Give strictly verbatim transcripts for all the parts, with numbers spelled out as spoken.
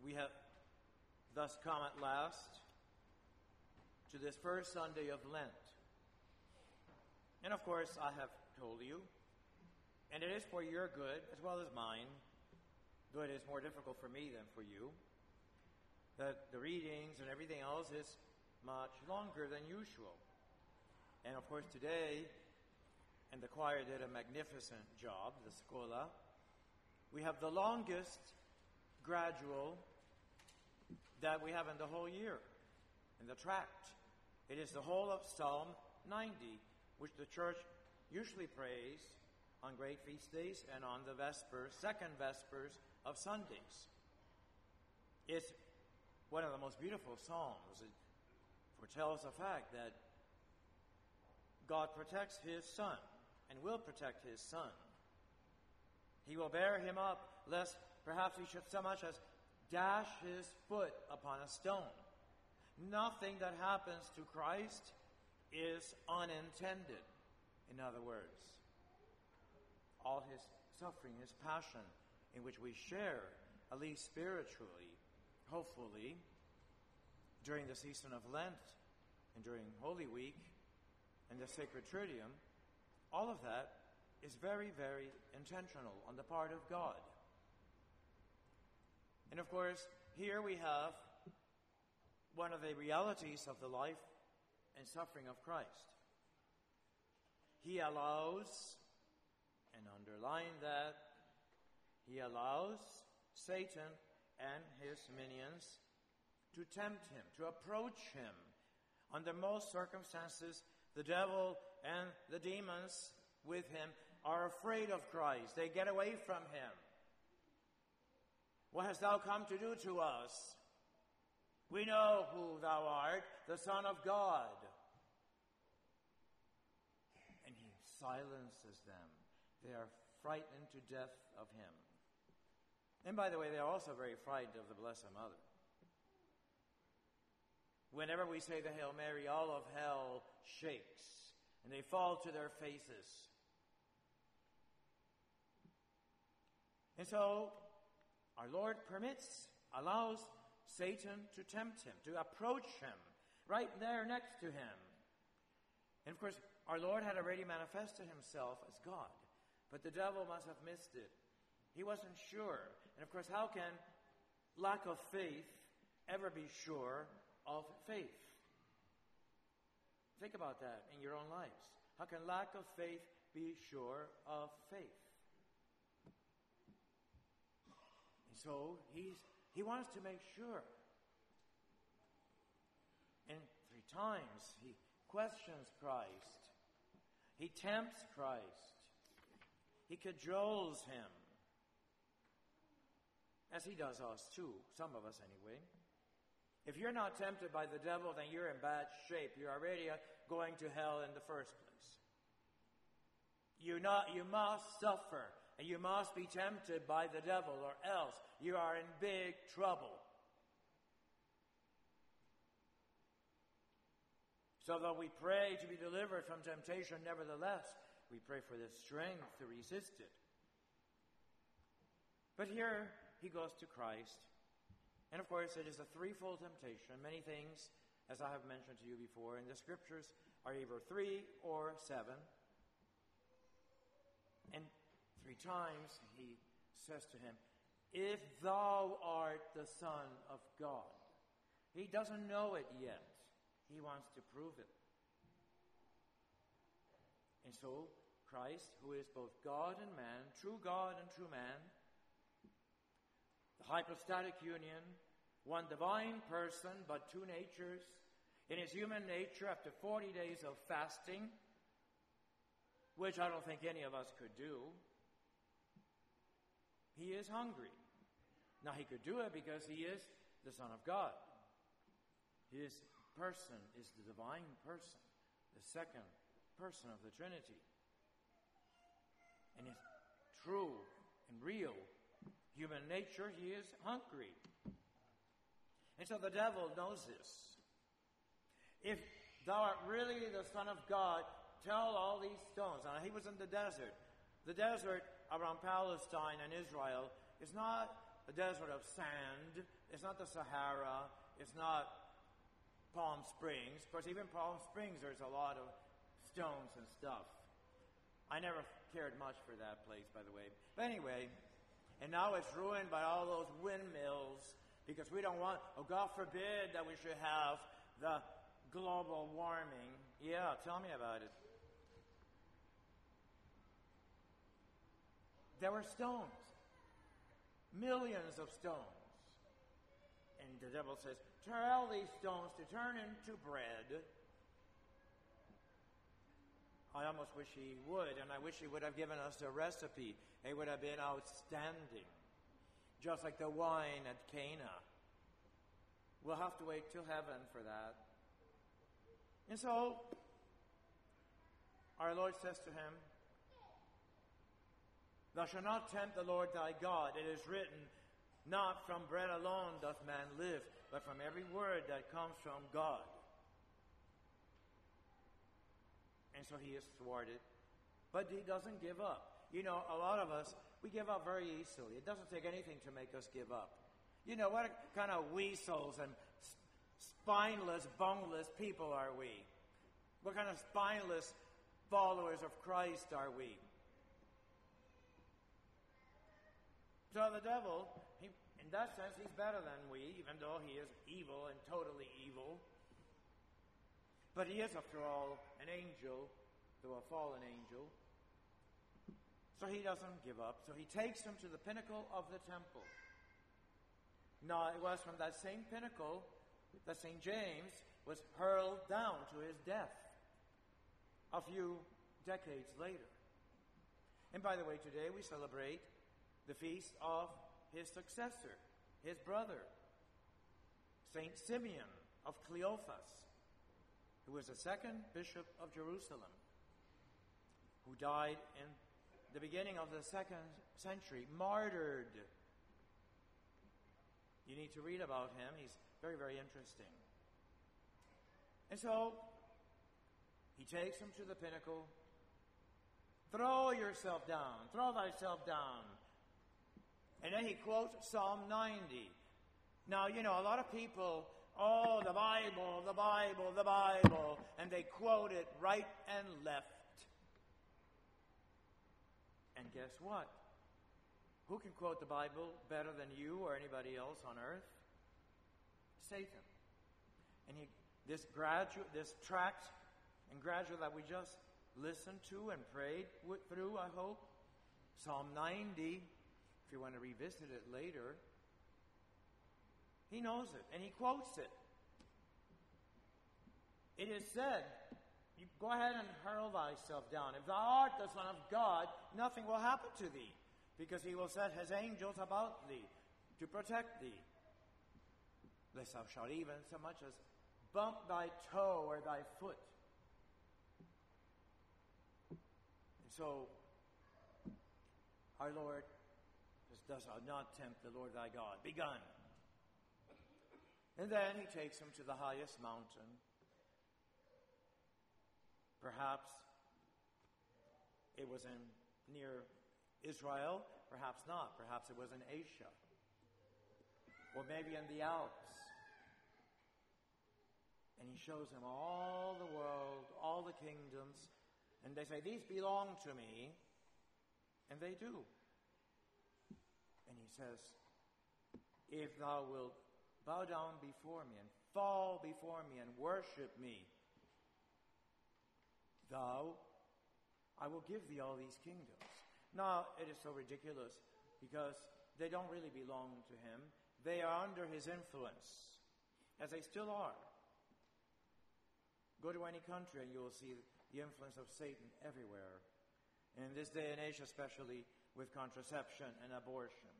we have thus come at last to this first Sunday of Lent. And of course, I have told you, and it is for your good as well as mine, though it is more difficult for me than for you, that the readings and everything else is much longer than usual. And of course today, and the choir did a magnificent job, the Scola, we have the longest gradual that we have in the whole year, in the tract. It is the whole of Psalm ninety, which the church usually prays on great feast days and on the Vespers, second Vespers of Sundays. It's one of the most beautiful psalms. It foretells the fact that God protects His Son and will protect His Son. He will bear him up, lest perhaps he should so much as dash his foot upon a stone. Nothing that happens to Christ is unintended. In other words, all His suffering, His passion, in which we share, at least spiritually, hopefully, during the season of Lent and during Holy Week and the Sacred Triduum, all of that is very, very intentional on the part of God. And of course, here we have one of the realities of the life and suffering of Christ. He allows, and underline that, He allows Satan and his minions to tempt Him, to approach Him. Under most circumstances, the devil and the demons with him are afraid of Christ. They get away from Him. What hast thou come to do to us? We know who thou art, the Son of God. And He silences them. They are frightened to death of Him. And by the way, they are also very frightened of the Blessed Mother. Whenever we say the Hail Mary, all of hell shakes, and they fall to their faces. And so, our Lord permits, allows Satan to tempt Him, to approach Him, right there next to Him. And of course, our Lord had already manifested Himself as God, but the devil must have missed it. He wasn't sure. And of course, how can lack of faith ever be sure of faith? Think about that in your own lives. How can lack of faith be sure of faith? And so he's, he wants to make sure. And three times he questions Christ. He tempts Christ. He cajoles Him. As he does us too, some of us anyway. If you're not tempted by the devil, then you're in bad shape. You're already going to hell in the first place. You not, you must suffer, and you must be tempted by the devil, or else you are in big trouble. So though we pray to be delivered from temptation, nevertheless, we pray for the strength to resist it. But here he goes to Christ. And of course, it is a threefold temptation. Many things, as I have mentioned to you before, in the Scriptures are either three or seven. And three times he says to him, if thou art the Son of God. He doesn't know it yet. He wants to prove it. And so Christ, who is both God and man, true God and true man, the hypostatic union, one divine person, but two natures. In His human nature, after forty days of fasting, which I don't think any of us could do, He is hungry. Now, He could do it because He is the Son of God. His person is the divine person, the second person of the Trinity. In His true and real human nature, He is hungry. And so the devil knows this. If thou art really the Son of God, tell all these stones. Now, he was in the desert. The desert around Palestine and Israel is not a desert of sand. It's not the Sahara. It's not Palm Springs. Of course, even Palm Springs, there's a lot of stones and stuff. I never cared much for that place, by the way. But anyway, and now it's ruined by all those windmills because we don't want, oh, God forbid that we should have the global warming. Yeah, tell me about it. There were stones. Millions of stones. And the devil says, tell these stones to turn into bread. I almost wish he would, and I wish he would have given us a recipe. It would have been outstanding. Just like the wine at Cana. We'll have to wait till heaven for that. And so, our Lord says to him, thou shalt not tempt the Lord thy God. It is written, not from bread alone doth man live, but from every word that comes from God. And so he is thwarted. But he doesn't give up. You know, a lot of us, we give up very easily. It doesn't take anything to make us give up. You know, what kind of weasels and spineless, boneless people are we? What kind of spineless followers of Christ are we? So the devil, he, in that sense, he's better than we, even though he is evil and totally evil. But he is, after all, an angel, though a fallen angel. So he doesn't give up. So he takes him to the pinnacle of the temple. Now, it was from that same pinnacle that Saint James was hurled down to his death a few decades later. And by the way, today we celebrate the feast of his successor, his brother, Saint Simeon of Cleophas, who was the second bishop of Jerusalem, who died in the beginning of the second century, martyred. You need to read about him. He's very, very interesting. And so, he takes him to the pinnacle. Throw yourself down. Throw thyself down. And then he quotes Psalm ninety. Now, you know, a lot of people, oh, the Bible, the Bible, the Bible, and they quote it right and left. And guess what? Who can quote the Bible better than you or anybody else on earth? Satan. And he, this graduate, this tract and graduate that we just listened to and prayed with, through, I hope, Psalm ninety, if you want to revisit it later, he knows it, and he quotes it. It is said, you go ahead and hurl thyself down. If thou art the Son of God, nothing will happen to thee, because he will set his angels about thee to protect thee, lest thou shalt even so much as bump thy toe or thy foot. And so, our Lord does not tempt the Lord thy God. Begun. And then he takes him to the highest mountain. Perhaps it was in near Israel, perhaps not. Perhaps it was in Asia. Or maybe in the Alps. And he shows him all the world, all the kingdoms, and they say, these belong to me. And they do. And he says, if thou wilt bow down before me and fall before me and worship me, thou, I will give thee all these kingdoms. Now, it is so ridiculous because they don't really belong to him. They are under his influence, as they still are. Go to any country and you will see the influence of Satan everywhere. And in this day and age, especially with contraception and abortion.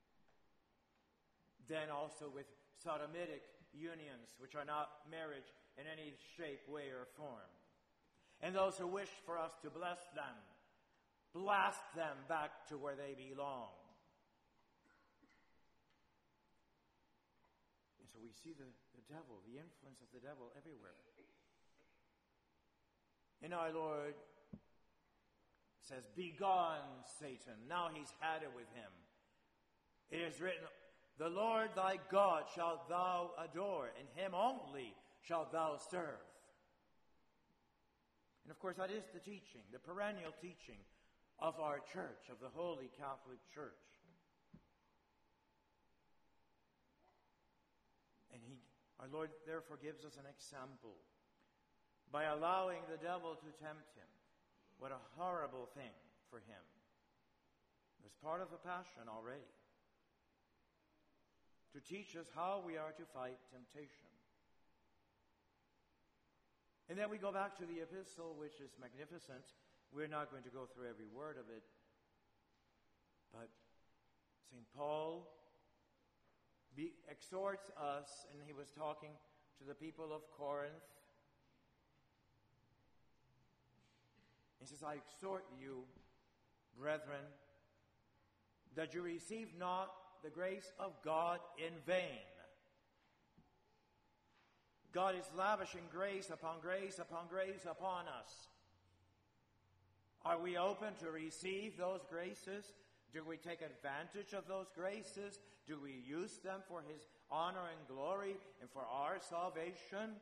Then also with sodomitic unions, which are not marriage in any shape, way, or form. And those who wish for us to bless them, blast them back to where they belong. And so we see the, the devil, the influence of the devil everywhere. And our Lord says, begone, Satan. Now he's had it with him. It is written, the Lord thy God shalt thou adore, and him only shalt thou serve. And of course, that is the teaching, the perennial teaching of our church, of the Holy Catholic Church. And he, our Lord therefore gives us an example by allowing the devil to tempt him. What a horrible thing for him. It was part of the passion already. To teach us how we are to fight temptation. And then we go back to the epistle, which is magnificent. We're not going to go through every word of it. But Saint Paul be, exhorts us, and he was talking to the people of Corinth. He says, I exhort you, brethren, that you receive not the grace of God in vain. God is lavishing grace upon grace upon grace upon us. Are we open to receive those graces? Do we take advantage of those graces? Do we use them for His honor and glory and for our salvation?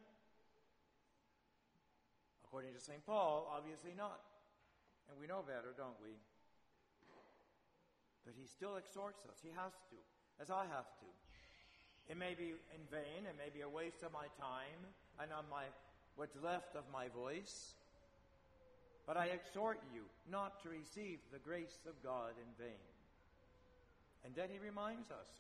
According to Saint Paul, obviously not. And we know better, don't we? But he still exhorts us. He has to, as I have to. It may be in vain, it may be a waste of my time and of my what's left of my voice. But I exhort you not to receive the grace of God in vain. And then he reminds us,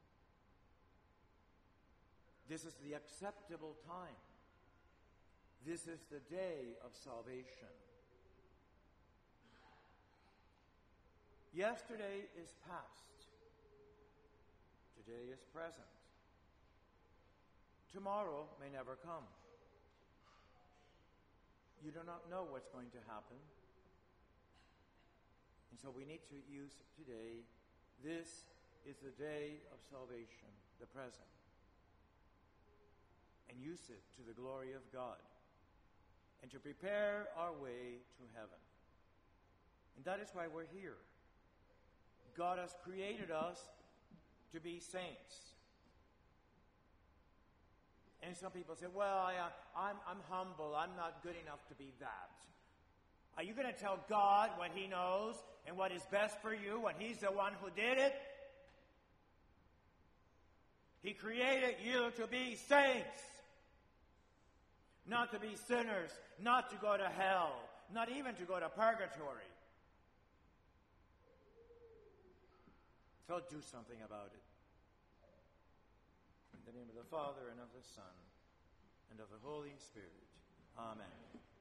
this is the acceptable time. This is the day of salvation. Yesterday is past. Today is present. Tomorrow may never come. You do not know what's going to happen. And so we need to use today. This is the day of salvation, the present. And use it to the glory of God. And to prepare our way to heaven. And that is why we're here. God has created us to be saints. And some people say, well, I, uh, I'm, I'm humble. I'm not good enough to be that. Are you going to tell God what He knows and what is best for you when He's the one who did it? He created you to be saints. Not to be sinners. Not to go to hell. Not even to go to purgatory. So do something about it. In the name of the Father, and of the Son, and of the Holy Spirit. Amen.